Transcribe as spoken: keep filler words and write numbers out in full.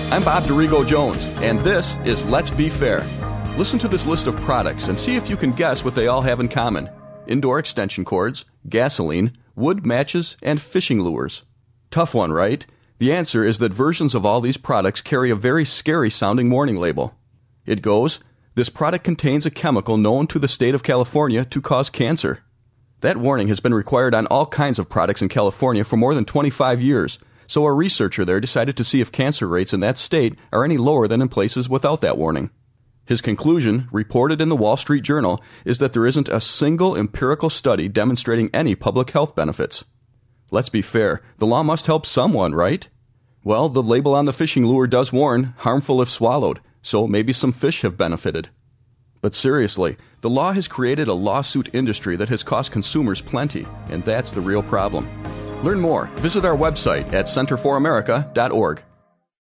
I'm Bob Dorigo Jones, and this is Let's Be Fair. Listen to this list of products and see if you can guess what they all have in common. Indoor extension cords, gasoline, wood matches, and fishing lures. Tough one, right? The answer is that versions of all these products carry a very scary-sounding warning label. It goes, "This product contains a chemical known to the state of California to cause cancer." That warning has been required on all kinds of products in California for more than twenty-five years, so a researcher there decided to see if cancer rates in that state are any lower than in places without that warning. His conclusion, reported in the Wall Street Journal, is that there isn't a single empirical study demonstrating any public health benefits. Let's be fair, the law must help someone, right? Well, the label on the fishing lure does warn, harmful if swallowed, so maybe some fish have benefited. But seriously, the law has created a lawsuit industry that has cost consumers plenty, and that's the real problem. Learn more. Visit our website at center for america dot org.